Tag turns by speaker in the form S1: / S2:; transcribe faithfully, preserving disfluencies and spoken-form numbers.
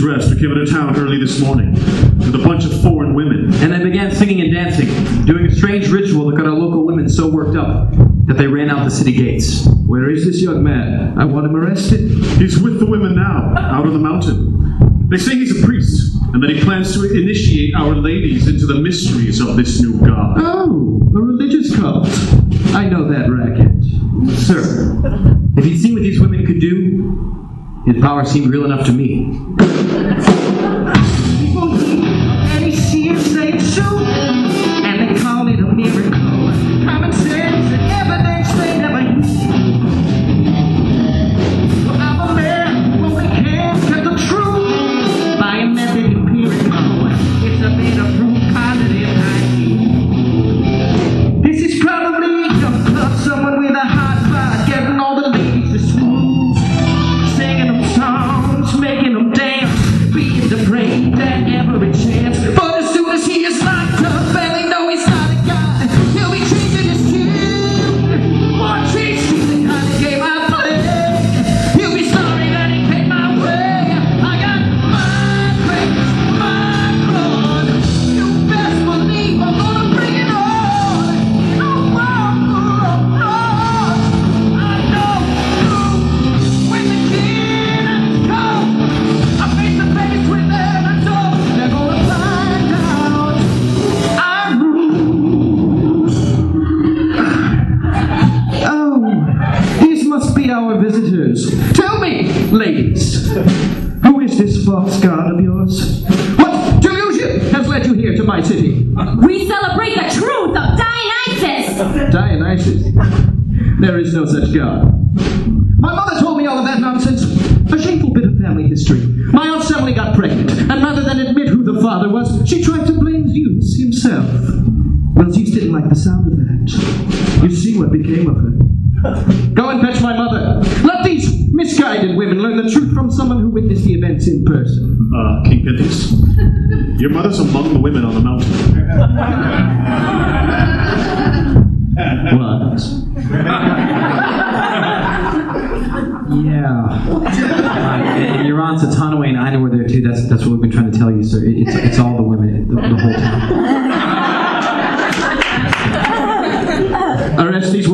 S1: dressed who came into town early this morning with a bunch of foreign women.
S2: And they began singing and dancing, doing a strange ritual that got our local women so worked up that they ran out the city gates.
S3: Where is this young man? I want him arrested.
S1: He's with the women now, out on the mountain. They say he's a priest, and that he plans to initiate our ladies into the mysteries of this new god.
S3: Oh, a religious cult. I know that racket.
S2: Sir, if you'd seen what these women could do, his power seemed real enough to me.
S3: People and he sees they true, and they call it a miracle. Common sense and evidence they never use. Well, I'm a man who only can get the truth by a method empirical. It's a bit of proof positive I see. This is probably a club, someone with a hot spot, getting all the ladies to swoon, singing them songs, making them dance, being depraved at every chance. But as soon as he is locked up and they know he's not a god, he'll be changing his tune. More treats to the kind of game I play. He'll be sorry that he paid my way. I got my grace, my blood. You best believe I'm gonna bring it on. Oh, oh, oh, oh. I know you. When the kid comes, I'm face to face with them. I know they're gonna find out I rule. Oh, these must be our visitors. Tell me, ladies, who is this false god of yours? What delusion has led you here to my city?
S4: We celebrate the truth of Dionysus!
S3: Dionysus. There is no such god. My mother told me all of that nonsense. A shameful bit of family history. My aunt Sally got pregnant, and rather than admit who the father was, she tried to blame Zeus himself. Well, Zeus didn't like the sound of that. You see what became of her. Go and fetch my mother. Let these misguided women learn the truth from someone who witnessed the events in person.
S1: Uh, King Pentheus, your mother's among the women on the mountain.
S3: What?
S2: Yeah. Uh, and your aunt's a Tanaway and Aina were there too. That's that's what we've been trying to tell you, sir. It's, it's all the women, the, the whole time.
S3: Arrest these